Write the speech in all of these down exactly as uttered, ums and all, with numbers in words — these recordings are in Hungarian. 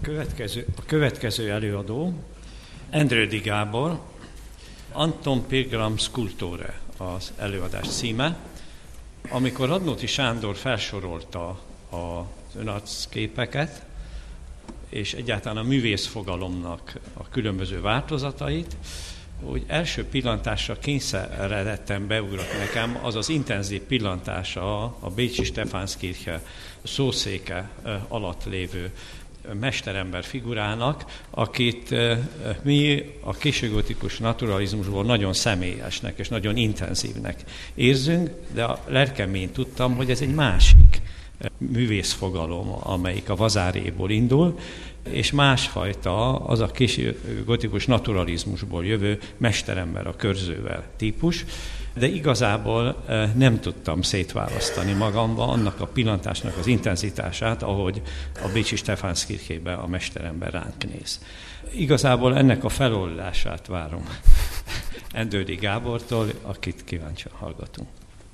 következő, a következő előadó Endrődy Gábor, Anton Pilgram Sculptore az előadás címe. Amikor Radnóti Sándor felsorolta az önarcképeket, és egyáltalán a művészfogalomnak a különböző változatait, úgy első pillantásra kényszerre lettem beugrott nekem az az intenzív pillantása a bécsi Stephanskirche szószéke alatt lévő mesterember figurának, akit mi a későgotikus naturalizmusból nagyon személyesnek és nagyon intenzívnek érzünk, de a lelkemén tudtam, hogy ez egy másik művészfogalom, amelyik a Vazáréból indul, és másfajta az a későgotikus naturalizmusból jövő mesterember a körzővel típus, de igazából nem tudtam szétválasztani magamba annak a pillantásnak az intenzitását, ahogy a bécsi Stephanskirchében a mesterember ránk néz. Igazából ennek a feloldását várom Endrődy Gábortól, akit kíváncsian hallgatunk.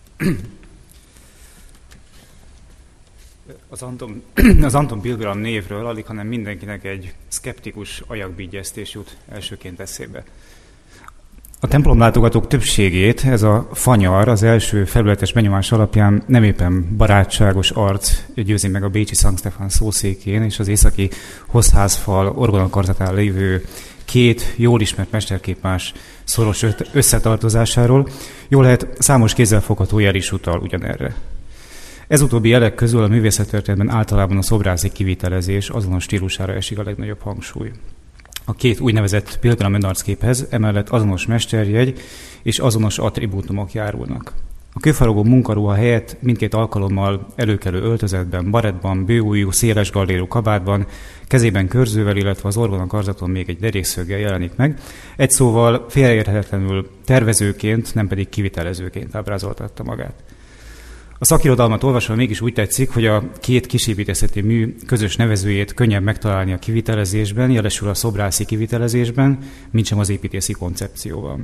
Az Anton, az Anton Pilgram névről alig, hanem mindenkinek egy szkeptikus ajakbígyeztés jut elsőként eszébe. A templomlátogatók többségét ez a fanyar az első felületes benyomás alapján nem éppen barátságos arc győzi meg a bécsi Szent Stefán szószékén, és az északi hosszházfal orgonakarzatán lévő két jól ismert mesterképmás szoros összetartozásáról. Jól lehet, számos kézzelfogható jel is utal ugyanerre. Ez utóbbi jelek közül a művészettörténetben általában a szobrászi kivitelezés azonos stílusára esik a legnagyobb hangsúly. A két úgynevezett Pilgram önarcképhez emellett azonos mesterjegy és azonos attribútumok járulnak. A kőfaragó munkaruha helyett mindkét alkalommal előkelő öltözetben, barettban, bőujjú, széles gallérú kabátban, kezében körzővel, illetve az orgonakarzaton még egy derékszöggel jelenik meg. Egy szóval félreérthetetlenül tervezőként, nem pedig kivitelezőként ábrázoltatta magát. A szakirodalmat olvasva mégis úgy tetszik, hogy a két kisépítészeti mű közös nevezőjét könnyebb megtalálni a kivitelezésben, jelesül a szobrászi kivitelezésben, mintsem az építészi koncepcióban.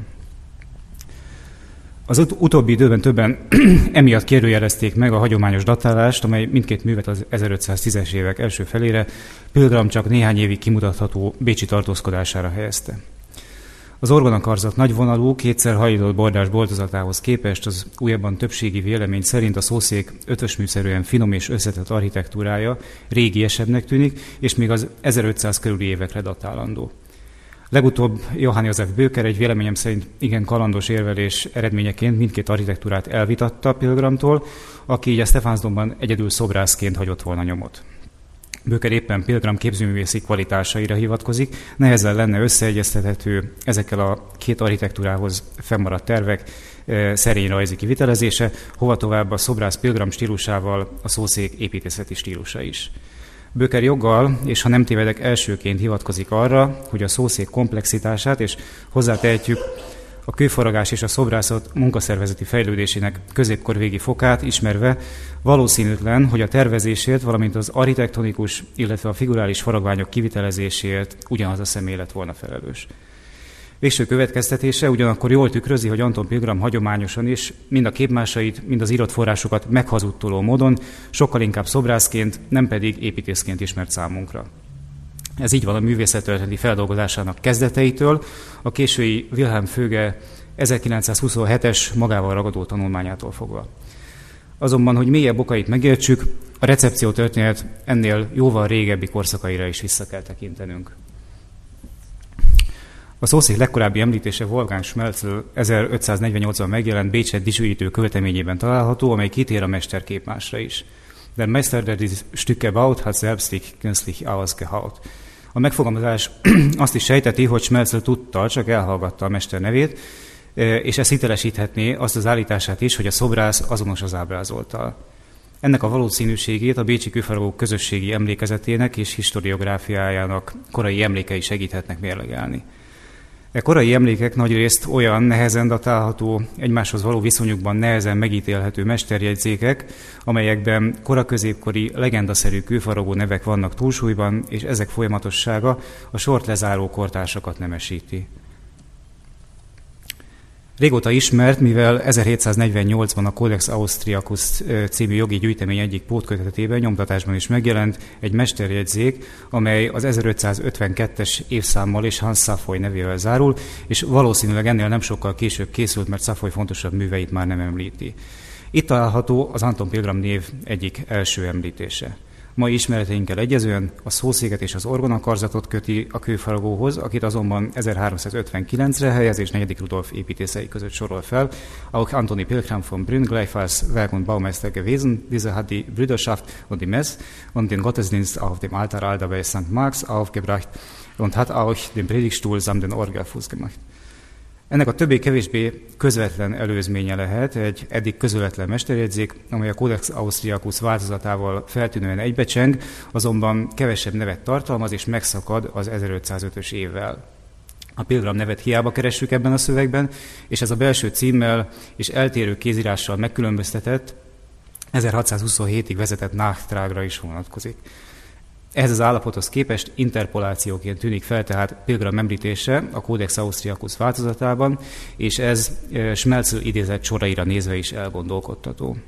Az ut- utóbbi időben többen emiatt kérdőjelezték meg a hagyományos datálást, amely mindkét művet az ezerötszáztízes évek első felére Pilgram csak néhány évig kimutatható bécsi tartózkodására helyezte. Az orgonakarzat nagyvonalú, kétszer hajított bordás boltozatához képest az újabban többségi vélemény szerint a szószék ötösműszerűen finom és összetett architektúrája régiesebbnek tűnik, és még az ezerötszáz körüli évekre datálandó. Legutóbb Johann Josef Böker egy véleményem szerint igen kalandos érvelés eredményeként mindkét architektúrát elvitatta Pilgramtól, aki így a Stephansdomban egyedül szobrászként hagyott volna nyomot. Böker éppen Pilgram képzőművészi kvalitásaira hivatkozik, nehezen lenne összeegyeztethető ezekkel a két architektúrához fennmaradt tervek e, szerény rajzi kivitelezése, hova tovább a szobrász Pilgram stílusával a szószék építészeti stílusa is. Böker joggal, és ha nem tévedek, elsőként hivatkozik arra, hogy a szószék komplexitását, és hozzátehetjük a kőfaragás és a szobrászat munkaszervezeti fejlődésének középkorvégi fokát ismerve valószínűtlen, hogy a tervezésért, valamint az architektonikus, illetve a figurális faragványok kivitelezéséért ugyanaz a személy lett volna felelős. Végső következtetése ugyanakkor jól tükrözi, hogy Anton Pilgram hagyományosan is mind a képmásait, mind az írott forrásokat meghazudtoló módon sokkal inkább szobrászként, nem pedig építészként ismert számunkra. Ez így van a művészettörténeti feldolgozásának kezdeteitől, a késői Wilhelm Föge ezerkilencszázhuszonhetes magával ragadó tanulmányától fogva. Azonban, hogy mélyebb okait megértsük, a recepciótörténet ennél jóval régebbi korszakaira is vissza kell tekintenünk. A szószék legkorábbi említése Wolfgang Schmelzl ezerötszáznegyvennyolcban megjelent Bécset dicsőítő költeményében található, amely kitér a mesterképmásra is. Der Meister, der die Stücke baut, hat selbstig künstlich ausgehaut. A megfogalmazás azt is sejteti, hogy Schmelzl tudta, csak elhallgatta a mester nevét, és ez hitelesíthetné azt az állítását is, hogy a szobrász azonos az ábrázolttal. Ennek a valószínűségét a bécsi kőfaragók közösségi emlékezetének és historiográfiájának korai emlékei segíthetnek mérlegelni. E korai emlékek nagyrészt olyan nehezen datálható, egymáshoz való viszonyukban nehezen megítélhető mesterjegyzékek, amelyekben koraközépkori legendaszerű kőfaragó nevek vannak túlsúlyban, és ezek folyamatossága a sort lezáró kortársakat nemesíti. Régóta ismert, mivel ezerhétszáznegyvennyolcban a Codex Austriacus című jogi gyűjtemény egyik pótkötetében nyomtatásban is megjelent egy mesterjegyzék, amely az ezerötszázötvenkettes évszámmal és Hans Szafoly nevével zárul, és valószínűleg ennél nem sokkal később készült, mert Szafoly fontosabb műveit már nem említi. Itt található az Anton Pilgram név egyik első említése. Mai ismereteinkkel egyezően a szószéket és az orgonakarzatot köti a kőfaragóhoz, akit azonban ezerháromszázötvenkilencre helyez és negyedik Rudolf építészei között sorol fel. Auch Antoni Pilgram von Brünn gleichfalls Werk- und Baumeister gewesen. Dieser hat die Brüderschaft und die Mess und den Gottesdienst auf dem Altaraltar bei Sankt Marx aufgebracht und hat auch den Predigtstuhl samt den Orgelfuß gemacht. Ennek a többé-kevésbé közvetlen előzménye lehet egy eddig közvetlen mesterjegyzék, amely a Codex Austriacus változatával feltűnően egybecseng, azonban kevesebb nevet tartalmaz és megszakad az ezerötszázötös évvel. A Pilgram nevet hiába keressük ebben a szövegben, és ez a belső címmel és eltérő kézírással megkülönböztetett ezerhatszázhuszonhétig vezetett Nachtrágra is vonatkozik. Ehhez az állapothoz képest interpolációként tűnik fel tehát Pilgram említése a Codex Austriacus változatában, és ez Schmelzl idézett soraira nézve is elgondolkodtató.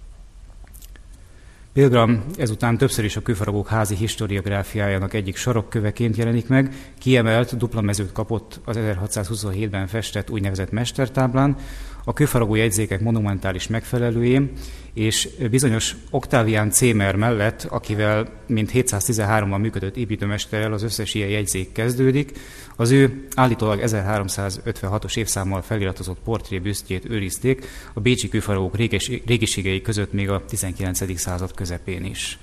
Pilgram ezután többször is a kőfaragók házi historiográfiájának egyik sarokköveként jelenik meg, kiemelt dupla mezőt kapott az ezerhatszázhuszonhétben festett úgynevezett mestertáblán, a kőfaragó jegyzékek monumentális megfelelőjén, és bizonyos Octavian Cémer mellett, akivel mint hétszáztizenháromban működött építőmesterrel az összes ilyen jegyzék kezdődik, az ő állítólag ezerháromszázötvenhatos évszámmal feliratozott portrébüsztjét őrizték a bécsi kőfaragók régiségei között még a tizenkilencedik század közepén is.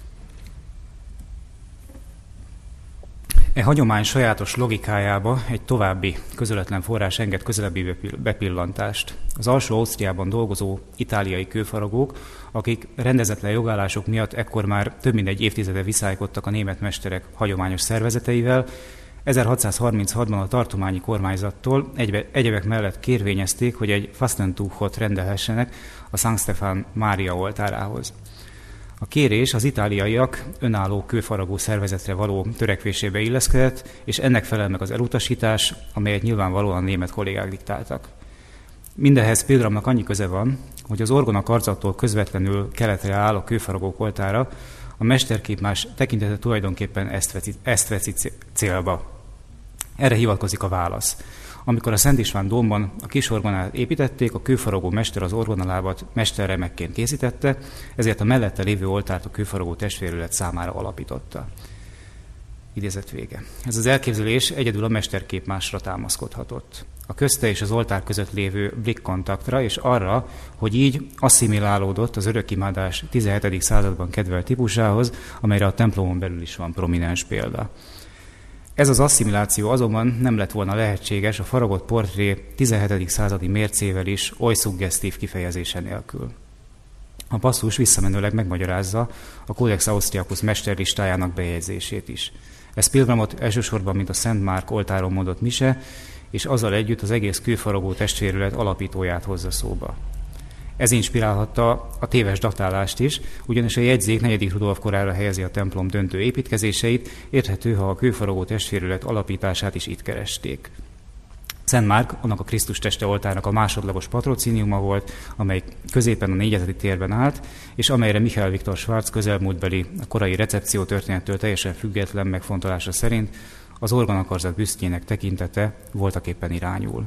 E hagyomány sajátos logikájába egy további közvetlen forrás enged közelebbi bepillantást. Az alsó Ausztriában dolgozó itáliai kőfaragók, akik rendezetlen jogállások miatt ekkor már több mint egy évtizede viszálykodtak a német mesterek hagyományos szervezeteivel, ezerhatszázharminchatban a tartományi kormányzattól egybe, egyebek mellett kérvényezték, hogy egy Fastentuchot rendelhessenek a Sankt Stefan Mária oltárához. A kérés az itáliaiak önálló kőfaragó szervezetre való törekvésébe illeszkedett, és ennek felel meg az elutasítás, amelyet nyilvánvalóan a német kollégák diktáltak. Mindehhez Pilgramnak annyi köze van, hogy az orgona karzattól közvetlenül keletre áll a kőfaragók oltára, a mesterképmás tekintete tulajdonképpen ezt veszi, ezt veszi célba. Erre hivatkozik a válasz. Amikor a Szent István dómban a kis orgonát építették, a kőfaragó mester az orgonalábat mesterremekként készítette, ezért a mellette lévő oltárt a kőfaragó testvérület számára alapította. Idézet vége. Ez az elképzelés egyedül a mesterképmásra támaszkodhatott. A közte és az oltár között lévő blikkkontaktra, és arra, hogy így asszimilálódott az örökimádás tizenhetedik században kedvelt típusához, amelyre a templomon belül is van prominens példa. Ez az asszimiláció azonban nem lett volna lehetséges a faragott portré tizenhetedik századi mércével is oly szuggesztív kifejezése nélkül. A passzus visszamenőleg megmagyarázza a Codex Austriacus mesterlistájának bejegyzését is. Ez Pilgramot elsősorban, mint a Szent Márk oltáron mondott mise, és azzal együtt az egész kőfaragó testvérület alapítóját hozza szóba. Ez inspirálhatta a téves datálást is, ugyanis a jegyzék negyedik Rudolf korára helyezi a templom döntő építkezéseit, érthető, ha a kőfaragó testvérület alapítását is itt keresték. Szent Márk annak a Krisztus teste oltárnak a másodlagos patrocíniuma volt, amely középen a négyezeti térben állt, és amelyre Michael Viktor Schwarz közelmúltbeli a korai recepció történettől teljesen független megfontolása szerint az orgonakarzat büsztjének tekintete voltaképpen irányul.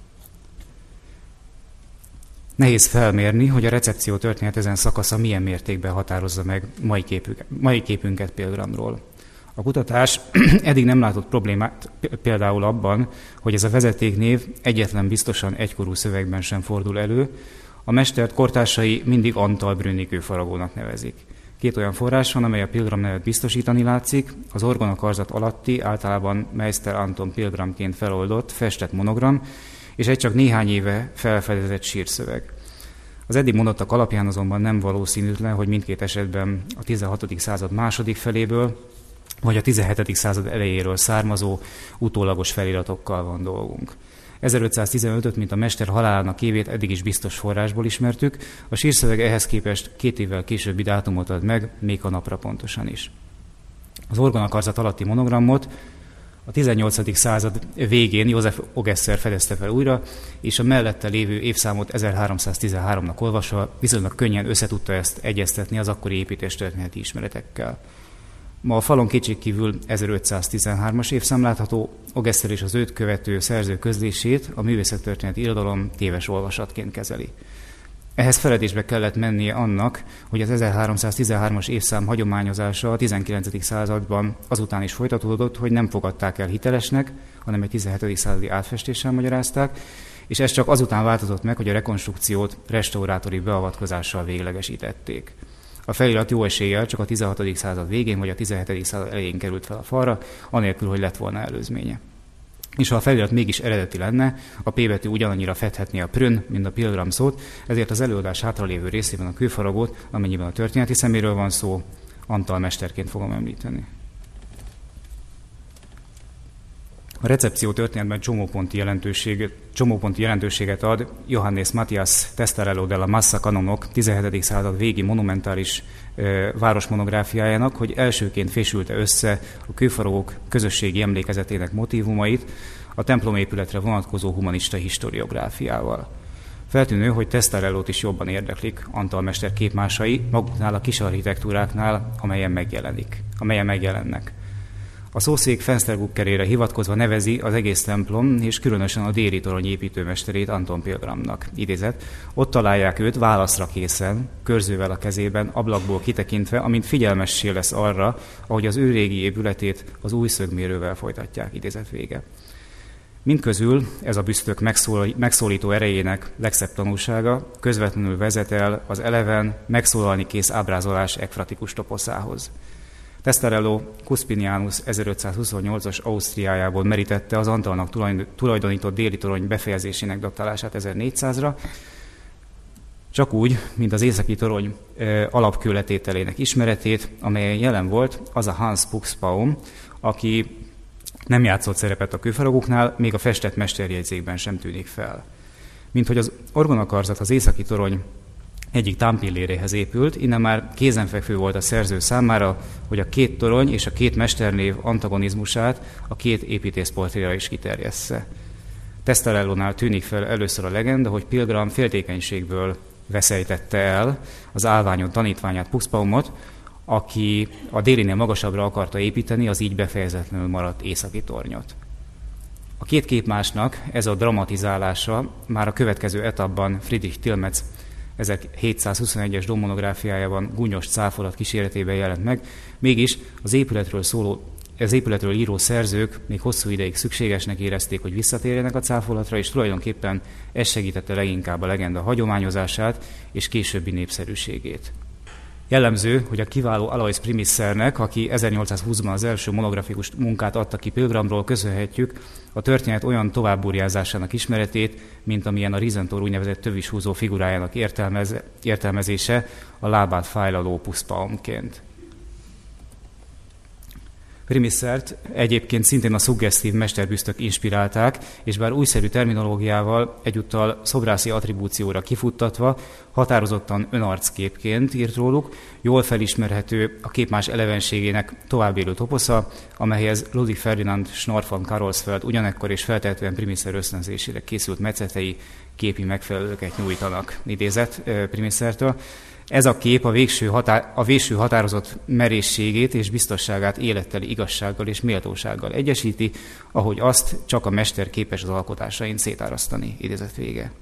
Nehéz felmérni, hogy a recepció történet ezen szakasza milyen mértékben határozza meg mai, képük, mai képünket Pilgramról. A kutatás eddig nem látott problémát például abban, hogy ez a vezetéknév egyetlen biztosan egykorú szövegben sem fordul elő, a mestert kortársai mindig Antal Brünni kőfaragónak nevezik. Két olyan forrás van, amely a Pilgram nevet biztosítani látszik, az orgonakarzat alatti, általában Meister Anton Pilgramként feloldott, festett monogram, és egy csak néhány éve felfedezett sírszöveg. Az eddig mondottak alapján azonban nem valószínűtlen, hogy mindkét esetben a tizenhatodik század második feléből, vagy a tizenhetedik század elejéről származó utólagos feliratokkal van dolgunk. ezerötszáztizenötöt, mint a mester halálának évét eddig is biztos forrásból ismertük, a sírszöveg ehhez képest két évvel későbbi dátumot ad meg, még a napra pontosan is. Az orgonakarzat alatti monogramot A tizennyolcadik század végén József Ogesser fedezte fel újra, és a mellette lévő évszámot ezerháromszáztizenháromnak olvasva viszonylag könnyen összetudta ezt egyeztetni az akkori építéstörténeti ismeretekkel. Ma a falon kétségkívül ezerötszáztizenhármas évszám látható, Ogesser és az őt követő szerző közlését a művészettörténeti irodalom téves olvasatként kezeli. Ehhez feledésbe kellett mennie annak, hogy az ezerháromszáztizenhármas évszám hagyományozása a tizenkilencedik században azután is folytatódott, hogy nem fogadták el hitelesnek, hanem egy tizenhetedik századi átfestéssel magyarázták, és ez csak azután változott meg, hogy a rekonstrukciót restaurátori beavatkozással véglegesítették. A felirat jó eséllyel csak a tizenhatodik század végén vagy a tizenhetedik század elején került fel a falra, anélkül, hogy lett volna előzménye. És ha a felirat mégis eredeti lenne, a P betű ugyanannyira fedhetné a prön, mint a pilgrim szót, ezért az előadás hátralévő részében a kőfaragot, amennyiben a történeti szeméről van szó, Antal mesterként fogom említeni. A recepció történetben csomóponti, jelentőség, csomóponti jelentőséget ad Johannes Matthias Testarello della Massa kanonok tizenhetedik század végi monumentális e, városmonográfiájának, hogy elsőként fésülte össze a kőfaragók közösségi emlékezetének motívumait a templomépületre vonatkozó humanista historiográfiával. Feltűnő, hogy Testarellót is jobban érdeklik Antal mester képmásai maguknál a kis architektúráknál, amelyen megjelenik, amelyen megjelennek. A szószék Fensterbukkerére hivatkozva nevezi az egész templom, és különösen a déli torony építőmesterét Anton Pilgrimnak. Idézet, ott találják őt válaszra készen, körzővel a kezében, ablakból kitekintve, amint figyelmessé lesz arra, ahogy az ő régi épületét az új szögmérővel folytatják. Idézet vége. Mindközül ez a büsztök megszólító erejének legszebb tanulsága közvetlenül vezet el az eleven, megszólalni kész ábrázolás ekfratikus toposzához. Testarello Cuspinianus ezerötszázhuszonnyolcas Ausztriájából merítette az Antalnak tulajdonított déli torony befejezésének datálását ezernégyszázra, csak úgy, mint az északi torony e, alapkőletételének ismeretét, amelyen jelen volt az a Hans Buxbaum, aki nem játszott szerepet a kőfaragóknál, még a festett mesterjegyzékben sem tűnik fel. Mint hogy az orgonakarzat az északi torony egyik támpilléréhez épült, innen már kézenfekvő volt a szerző számára, hogy a két torony és a két mesternév antagonizmusát a két építészportréra is kiterjessze. Testarellónál tűnik fel először a legenda, hogy Pilgrim féltékenységből veszejtette el az állványon tanítványát Buxbaumot, aki a délinél magasabbra akarta építeni az így befejezetlenül maradt északi tornyot. A két képmásnak ez a dramatizálása már a következő etapban Friedrich Tilmetz ezerhétszázhuszonegyes dommonográfiájában gúnyos cáfolat kíséretében jelent meg, mégis az épületről szóló, az épületről író szerzők még hosszú ideig szükségesnek érezték, hogy visszatérjenek a cáfolatra, és tulajdonképpen ez segítette leginkább a legenda hagyományozását és későbbi népszerűségét. Jellemző, hogy a kiváló Alois Primissernek, aki ezernyolcszázhúszban az első monografikus munkát adta ki Pilgrimról, köszönhetjük a történet olyan továbbburjázásának ismeretét, mint amilyen a Riesenthal úgynevezett tövishúzó figurájának értelmez, értelmezése a lábát fájlaló puszpaumként. Primissert egyébként szintén a szuggesztív mesterbüsztök inspirálták, és bár újszerű terminológiával egyúttal szobrászi attribúcióra kifuttatva, határozottan önarcképként írt róluk, jól felismerhető a képmás elevenségének továbbélő toposza, amelyhez Ludwig Ferdinand Schnorr von Karolsfeld ugyanekkor és feltehetően Primisser ösztönzésére készült metszetei képi megfelelőket nyújtanak. Idézet Primissertől. Ez a kép a végső, határ, a végső határozott merészségét és biztosságát életteli igazsággal és méltósággal egyesíti, ahogy azt csak a mester képes az alkotásain szétárasztani. Idézet vége.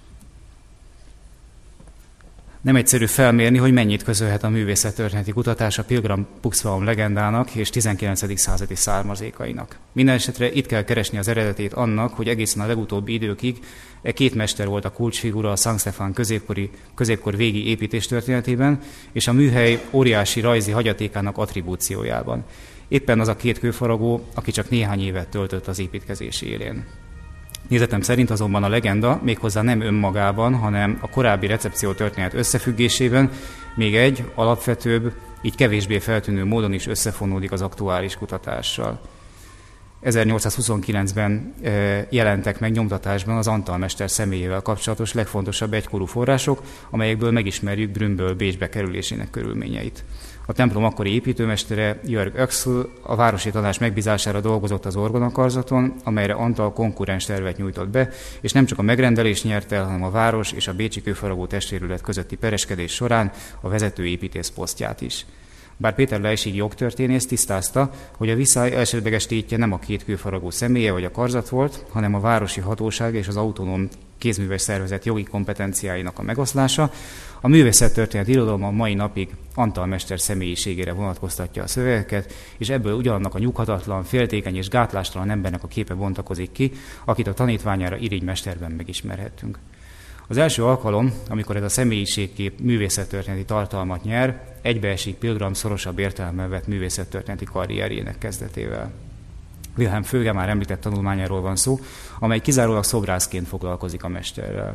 Nem egyszerű felmérni, hogy mennyit közölhet a művészettörténeti kutatás a Pilgrim Buxbaum legendának és tizenkilencedik századi származékainak. Mindenesetre itt kell keresni az eredetét annak, hogy egészen a legutóbbi időkig e két mester volt a kulcsfigura a Sankt Stefan középkori, középkor végi építéstörténetében és a műhely óriási rajzi hagyatékának attribúciójában. Éppen az a két kőfaragó, aki csak néhány évet töltött az építkezés élén. Nézetem szerint azonban a legenda méghozzá nem önmagában, hanem a korábbi recepció történet összefüggésében még egy alapvetőbb, így kevésbé feltűnő módon is összefonódik az aktuális kutatással. ezernyolcszázhuszonkilencben jelentek meg nyomtatásban az Antal mester személyével kapcsolatos legfontosabb egykorú források, amelyekből megismerjük Brünnből Bécsbe kerülésének körülményeit. A templom akkori építőmestere, Jörg Öxl, a városi tanács megbízására dolgozott az orgonakarzaton, amelyre Antal konkurens tervet nyújtott be, és nem csak a megrendelés nyert el, hanem a város és a bécsi kőfaragó testvérület közötti pereskedés során a vezető építész posztját is. Bár Péter Leisig jogtörténész tisztázta, hogy a viszály elsődleges tétje nem a két kőfaragó személye vagy a karzat volt, hanem a városi hatóság és az autonóm kézműves szervezet jogi kompetenciáinak a megoszlása, a művészettörténet irodalom a mai napig Antal mester személyiségére vonatkoztatja a szövegeket, és ebből ugyanannak a nyughatatlan, féltékeny és gátlástalan embernek a képe bontakozik ki, akit a tanítványára irigymesterben megismerhettünk. Az első alkalom, amikor ez a személyiségkép művészettörténeti tartalmat nyer, egybeesik Pilgram szorosabb értelemben vett művészettörténeti karrierjének kezdetével. Wilhelm Föge már említett tanulmányáról van szó, amely kizárólag szobrászként foglalkozik a mesterrel.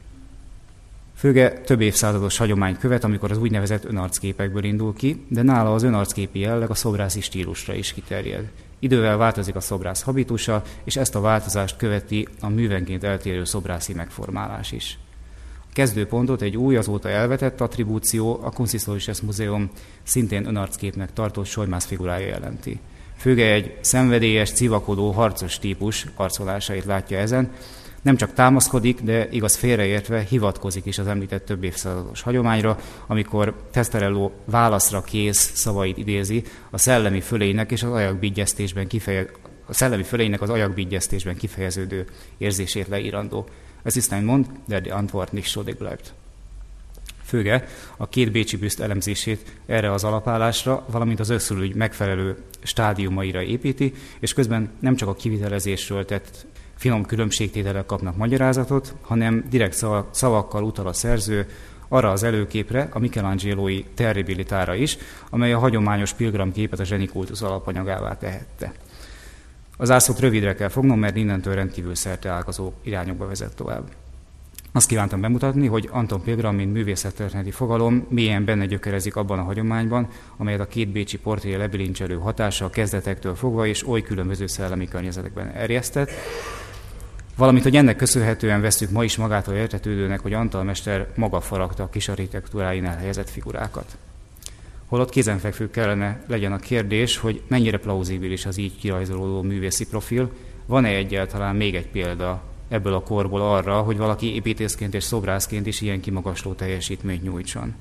Föge több évszázados hagyományt követ, amikor az úgynevezett önarcképekből indul ki, de nála az önarcképi jelleg a szobrászi stílusra is kiterjed. Idővel változik a szobrász habitusa, és ezt a változást követi a művenként eltérő szobrászi megformálás is. A kezdőpontot egy új, azóta elvetett attribúció, a Kunsthistorisches Museum szintén önarcképnek tartott Sojmász figurája jelenti. Föge egy szenvedélyes, civakodó, harcos típus arcolásait látja ezen, nem csak támaszkodik, de igaz félreértve hivatkozik is az említett több évszázados hagyományra, amikor Testerello válaszra kész szavait idézi, a szellemi fölének és az ajakbigyeztésben kifejez, a szellemi fölének az ajakbigyeztésben kifejeződő érzését leírandó. Ez ist ein Mond, der die Antwort nicht schuldig bleibt. Föge a két bécsi bűszt elemzését erre az alapállásra, valamint az Öxl-ügy megfelelő stádiumaira építi, és közben nem csak a kivitelezésről tett finom különbségtételek kapnak magyarázatot, hanem direkt szavakkal utal a szerző arra az előképre, a Michelangelo-i Terribilitára is, amely a hagyományos Pilgram képet a zsenikultusz alapanyagává tehette. Az ászlót rövidre kell fognom, mert innentől rendkívül szerteágazó irányokba vezet tovább. Azt kívántam bemutatni, hogy Anton Pilgram, mint művészettörténeti fogalom mélyen benne gyökerezik abban a hagyományban, amelyet a két bécsi portré lebilincselő hatása a kezdetektől fogva és oly különböző szellemi környezetekben erjesztett, valamint, hogy ennek köszönhetően veszük ma is magától értetődőnek, hogy Antal mester maga faragta a kis architektúráin elhelyezett figurákat. Holott kézenfekvő kellene legyen a kérdés, hogy mennyire plauzibilis az így kirajzolódó művészi profil, van-e egyáltalán még egy példa ebből a korból arra, hogy valaki építészként és szobrászként is ilyen kimagasló teljesítményt nyújtson.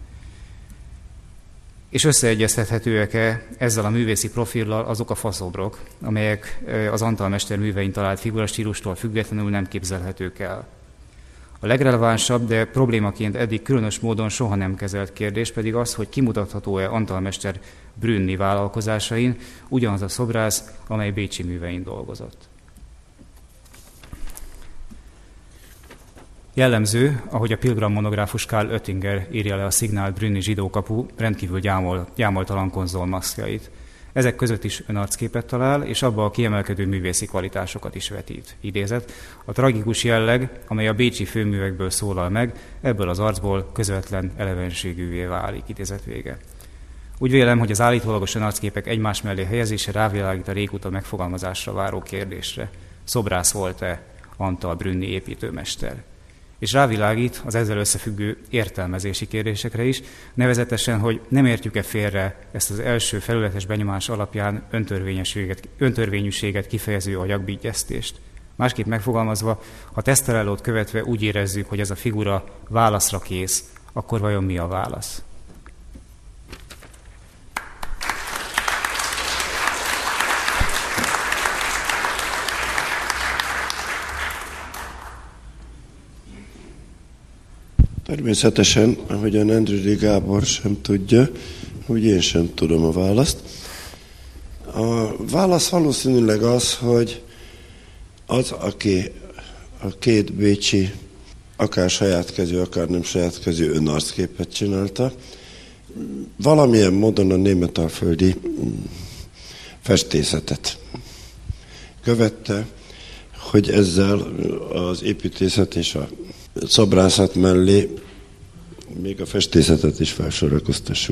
És összeegyeztethetőek-e ezzel a művészi profillal azok a faszobrok, amelyek az Antal mester művein talált figurastílustól függetlenül nem képzelhetők el. A legrelevánsabb, de problémaként eddig különös módon soha nem kezelt kérdés pedig az, hogy kimutatható-e Antal mester Brünni vállalkozásain ugyanaz a szobrász, amely bécsi művein dolgozott. Jellemző, ahogy a Pilgram monográfus Karl Oettinger írja le a szignált Brünni zsidókapu rendkívül gyámol, gyámoltalan konzolmaszkjait. Ezek között is önarcképet talál, és abba a kiemelkedő művészi kvalitásokat is vetít. Idézet, a tragikus jelleg, amely a bécsi főművekből szólal meg, ebből az arcból közvetlen elevenségűvé válik. Idézet vége. Úgy vélem, hogy az állítólagos önarcképek egymás mellé helyezése rávilágít a régóta megfogalmazásra váró kérdésre. Szobrász volt-e Antal Brünni építőmester? És rávilágít az ezzel összefüggő értelmezési kérdésekre is, nevezetesen, hogy nem értjük-e félre ezt az első felületes benyomás alapján öntörvényűséget kifejező agyagbigyeztést. Másképp megfogalmazva, ha Testerellót követve úgy érezzük, hogy ez a figura válaszra kész, akkor vajon mi a válasz? Természetesen, ahogyan Endrődi Gábor sem tudja, úgy én sem tudom a választ. A válasz valószínűleg az, hogy az, aki a két bécsi, akár saját kezű, akár nem saját kezű önarcképet csinálta, valamilyen módon a németalföldi festészetet követte, hogy ezzel az építészet és a szobrászat mellé még a festészetet is felsorakoztassuk.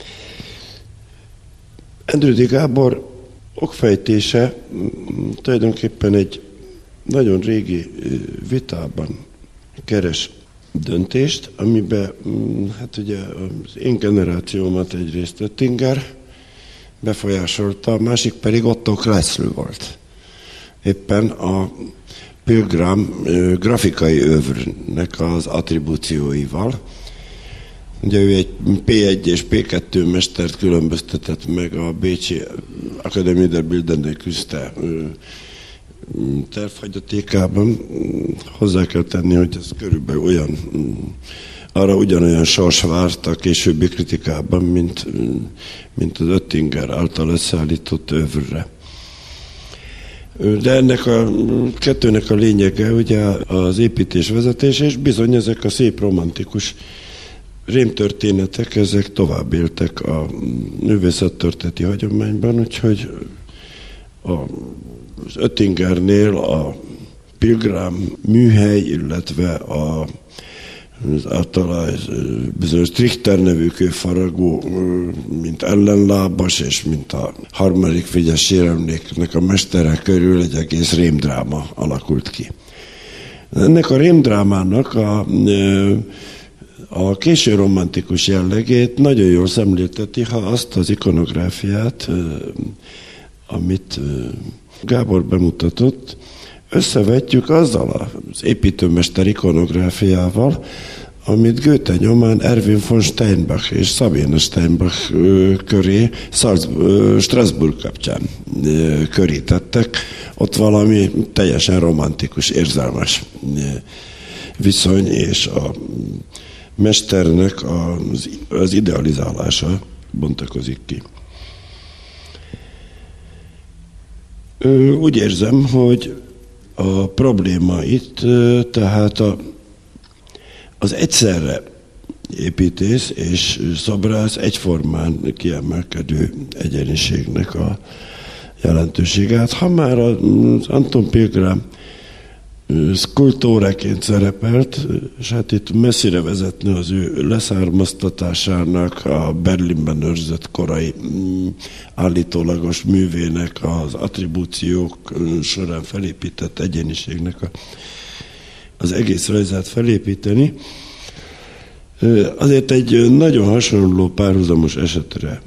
Endrődi Gábor okfejtése tulajdonképpen egy nagyon régi vitában keres döntést, amiben hát ugye az én generációmat egyrészt Oettinger befolyásolta, a másik pedig Otto Kreisler volt. Éppen a Pilgram grafikai övörnek az attribúcióival. Ugye ő egy pé egy és pé kettő mestert különböztetett meg a bécsi Akademie der Bildenden Künste tervhagyatékában. Hozzá kell tenni, hogy ez körülbelül olyan, arra ugyanolyan sors várt a későbbi kritikában, mint, mint az Oettinger által összeállított övörre. De ennek a kettőnek a lényege ugye az építés vezetése, és bizony ezek a szép romantikus rémtörténetek, ezek tovább éltek a művészettörténeti hagyományban, úgyhogy az Oettingernél a Pilgram műhely, illetve a az általában bizonyos Trichter nevű kőfaragó, mint ellenlábas, és mint a harmadik Frigyes síremléknek a mestere körül egy egész rémdráma alakult ki. Ennek a rémdrámának a, a késő romantikus jellegét nagyon jól szemlélteti, ha azt az ikonográfiát, amit Gábor bemutatott, összevetjük azzal az építőmester ikonográfiával, amit Goethe nyomán Erwin von Steinbach és Sabine Steinbach köré Strasbourg kapcsán körítettek. Ott valami teljesen romantikus, érzelmes viszony, és a mesternek az, az idealizálása bontakozik ki. Úgy érzem, hogy a probléma itt, tehát a, az egyszerre építész és szobrász egyformán kiemelkedő egyéniségnek a jelentőségét. Ha már az Anton Pilgram szkultóraként szerepelt, és hát itt messzire vezetne az ő leszármaztatásának, a Berlinben őrzött korai állítólagos művének, az attribúciók során felépített egyéniségnek a, az egész rajzát felépíteni. Azért egy nagyon hasonló párhuzamos esetre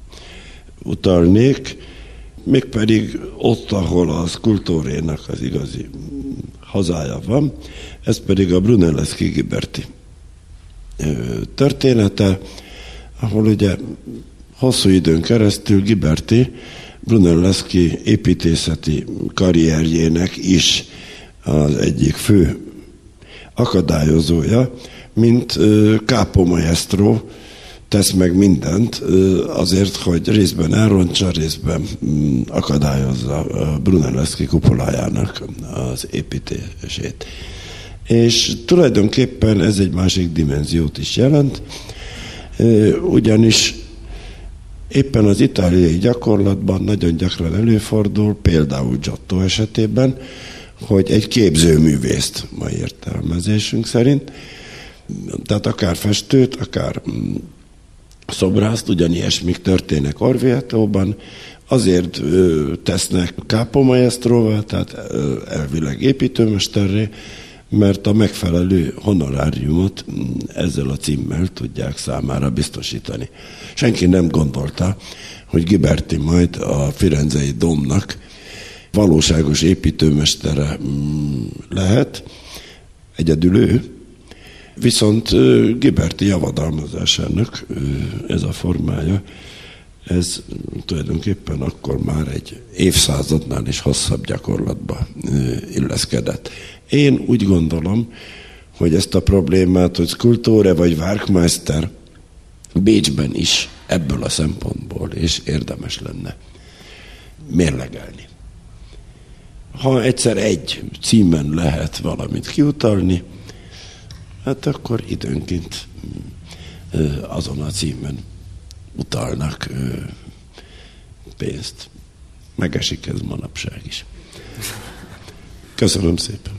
utalnék, mégpedig ott, ahol a szkultórénak az igazi hazája van, ez pedig a Brunelleschi Ghiberti története, ahol ugye hosszú időn keresztül Ghiberti Brunelleschi építészeti karrierjének is az egyik fő akadályozója, mint capo maestro tesz meg mindent azért, hogy részben elrontsa, részben akadályozza a Brunelleschi kupolájának az építését. És tulajdonképpen ez egy másik dimenziót is jelent, ugyanis éppen az itáliai gyakorlatban nagyon gyakran előfordul, például Giotto esetében, hogy egy képzőművészt mai értelmezésünk szerint, tehát akár festőt, akár szobrászt, ugyanilyesmik történnek Orvietóban, azért ö, tesznek capo maestróvá, tehát ö, elvileg építőmesterré, mert a megfelelő honoráriumot ezzel a címmel tudják számára biztosítani. Senki nem gondolta, hogy Ghiberti majd a firenzei dómnak valóságos építőmestere lehet, egyedül ő, viszont Ghiberti javadalmazásának ez a formája, ez tulajdonképpen akkor már egy évszázadnál is hosszabb gyakorlatba illeszkedett. Én úgy gondolom, hogy ezt a problémát, hogy szkultóre vagy Werkmeister Bécsben is ebből a szempontból és érdemes lenne mérlegelni. Ha egyszer egy címen lehet valamit kiutalni, hát akkor időnként azon a címen utalnak pénzt. Megesik ez manapság is. Köszönöm szépen.